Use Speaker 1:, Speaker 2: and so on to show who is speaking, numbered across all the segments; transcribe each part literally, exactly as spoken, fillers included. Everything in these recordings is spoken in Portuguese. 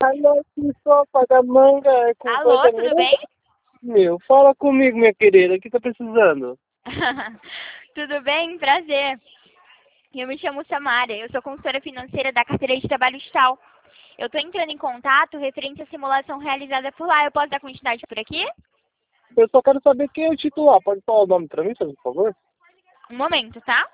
Speaker 1: Alô, que sopa da manga é com
Speaker 2: Alô,
Speaker 1: coisa
Speaker 2: tudo
Speaker 1: minha?
Speaker 2: bem?
Speaker 1: Meu, fala comigo, minha querida, o que tá precisando?
Speaker 2: Tudo bem? Prazer. Eu me chamo Samara, eu sou consultora financeira da carteira de trabalho Tal. Eu estou entrando em contato referente à simulação realizada por lá. Eu posso dar continuidade por aqui?
Speaker 1: Eu só quero saber quem é o titular. Pode falar o nome pra mim, por favor?
Speaker 2: Um momento, tá?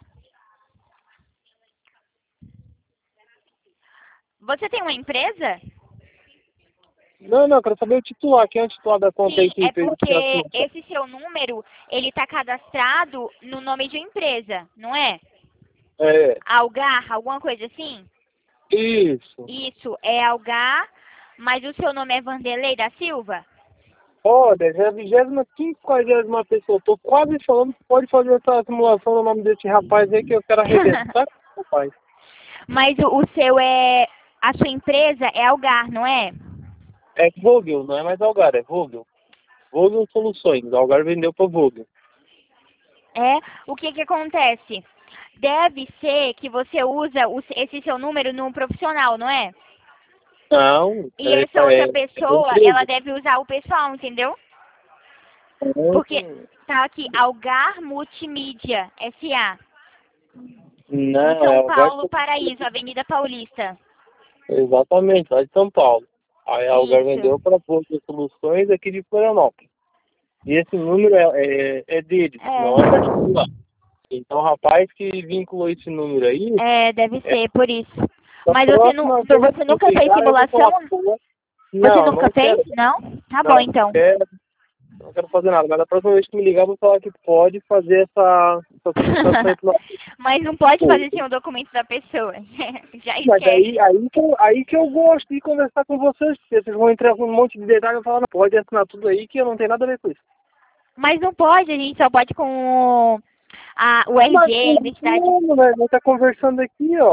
Speaker 2: Você tem uma empresa?
Speaker 1: Não, não, eu quero saber o titular. Quem é o titular da conta aí
Speaker 2: Sim,
Speaker 1: que
Speaker 2: é
Speaker 1: fez esse
Speaker 2: porque
Speaker 1: assunto?
Speaker 2: esse seu número, ele está cadastrado no nome de empresa, não é?
Speaker 1: É,
Speaker 2: Algar, alguma coisa assim?
Speaker 1: isso.
Speaker 2: Isso, é Algar, mas o seu nome é Vanderlei da Silva?
Speaker 1: Olha, já é a vigésima quinquagésima pessoa. Tô quase falando que pode fazer essa simulação no nome desse rapaz aí que eu quero arrebentar com o rapaz.
Speaker 2: Mas o, o seu é... A sua empresa é Algar, não é?
Speaker 1: É Vogel, não é mais Algar, é Vogel. Vogel Soluções. Algar vendeu pra Vogel.
Speaker 2: É? O que que acontece? Deve ser que você usa o- esse seu número no profissional, não é?
Speaker 1: Não,
Speaker 2: E
Speaker 1: é,
Speaker 2: essa outra
Speaker 1: é, é da
Speaker 2: pessoa, ela
Speaker 1: empresa.
Speaker 2: deve usar o pessoal, entendeu? Porque
Speaker 1: Hum,
Speaker 2: tá aqui, Algar Multimídia S A em
Speaker 1: Não, é
Speaker 2: São
Speaker 1: Algar
Speaker 2: Paulo,
Speaker 1: Soluções.
Speaker 2: Paraíso, Avenida Paulista.
Speaker 1: Exatamente, lá de São Paulo. Aí a Algar vendeu
Speaker 2: Isso.
Speaker 1: para Vogel Soluções aqui de Florianópolis. E esse número é, é, é deles, não é da titular.
Speaker 2: É.
Speaker 1: Então o rapaz que vinculou esse número aí,
Speaker 2: É, deve
Speaker 1: é,
Speaker 2: ser, por isso.
Speaker 1: da
Speaker 2: Mas você, não,
Speaker 1: próxima vez
Speaker 2: você
Speaker 1: que
Speaker 2: nunca fez
Speaker 1: ligar, eu vou
Speaker 2: simulação?
Speaker 1: falar, pô,
Speaker 2: Você
Speaker 1: não,
Speaker 2: nunca
Speaker 1: não
Speaker 2: fez?
Speaker 1: quero,
Speaker 2: Não? Tá bom,
Speaker 1: não, não
Speaker 2: então.
Speaker 1: quero, não quero fazer nada. Mas da próxima vez que me ligar, eu vou falar que pode fazer essa, essa solicitação aí pela
Speaker 2: Mas não pode
Speaker 1: coisa.
Speaker 2: fazer sem o documento da pessoa. Já
Speaker 1: Mas aí,
Speaker 2: esquece.
Speaker 1: aí, que eu, aí que eu gosto de conversar com vocês, porque vocês vão entrar com um monte de detalhe e falar, não, pode assinar tudo aí que eu não tenho nada a ver com isso.
Speaker 2: Mas não pode, a gente só pode com o, a, o
Speaker 1: Mas
Speaker 2: R G, a identidade.
Speaker 1: como, né? Nós tá conversando aqui, ó.